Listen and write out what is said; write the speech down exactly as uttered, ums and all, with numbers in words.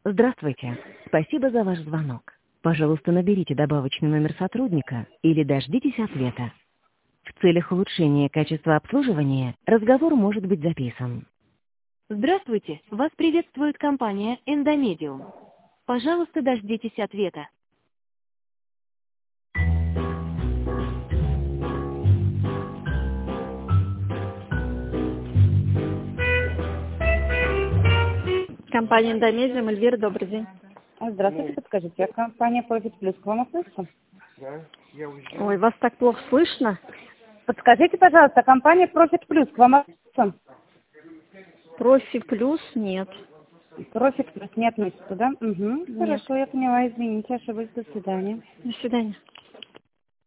Здравствуйте. Спасибо за ваш звонок. Пожалуйста, наберите добавочный номер сотрудника или дождитесь ответа. В целях улучшения качества обслуживания разговор может быть записан. Здравствуйте. Вас приветствует компания Эндомедиум. Пожалуйста, дождитесь ответа. Компания Эндомедиум, Эльвира, добрый день. Здравствуйте, подскажите, а компания Profit Plus к вам относится? Ой, вас так плохо слышно. Подскажите, пожалуйста, компания Profit Plus к вам относится? Профи плюс нет. Profit Plus не относится, да? Угу. Нет. Хорошо, я поняла, извините, ошиблась, до свидания. До свидания.